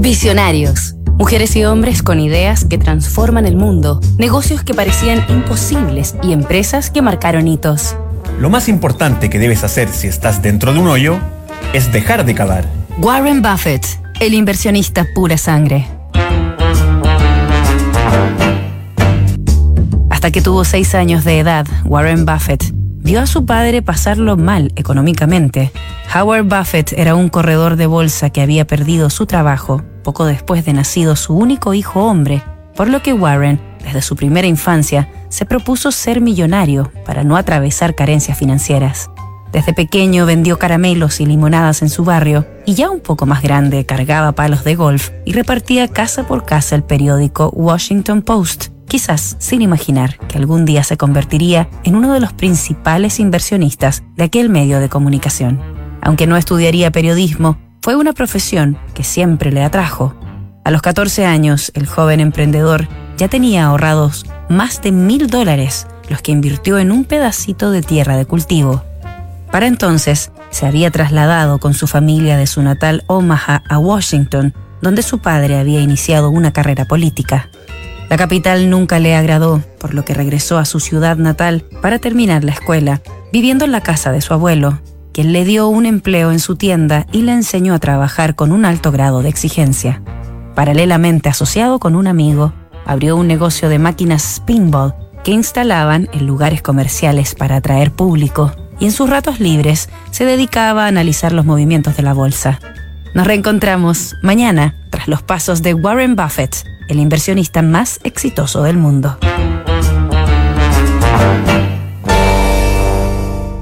Visionarios. Mujeres y hombres con ideas que transforman el mundo, negocios que parecían imposibles y empresas que marcaron hitos. Lo más importante que debes hacer si estás dentro de un hoyo es dejar de cavar. Warren Buffett, el inversionista pura sangre. Hasta que tuvo 6 años de edad, Warren Buffett vio a su padre pasarlo mal económicamente. Howard Buffett era un corredor de bolsa que había perdido su trabajo poco después de nacido su único hijo hombre, por lo que Warren, desde su primera infancia, se propuso ser millonario para no atravesar carencias financieras. Desde pequeño vendió caramelos y limonadas en su barrio y ya un poco más grande cargaba palos de golf y repartía casa por casa el periódico Washington Post, quizás sin imaginar que algún día se convertiría en uno de los principales inversionistas de aquel medio de comunicación. Aunque no estudiaría periodismo, fue una profesión que siempre le atrajo. A los 14 años, el joven emprendedor ya tenía ahorrados más de $1,000, los que invirtió en un pedacito de tierra de cultivo. Para entonces, se había trasladado con su familia de su natal Omaha a Washington, donde su padre había iniciado una carrera política. La capital nunca le agradó, por lo que regresó a su ciudad natal para terminar la escuela, viviendo en la casa de su abuelo, quien le dio un empleo en su tienda y le enseñó a trabajar con un alto grado de exigencia. Paralelamente, asociado con un amigo, abrió un negocio de máquinas pinball que instalaban en lugares comerciales para atraer público, y en sus ratos libres se dedicaba a analizar los movimientos de la bolsa. Nos reencontramos mañana tras los pasos de Warren Buffett, el inversionista más exitoso del mundo.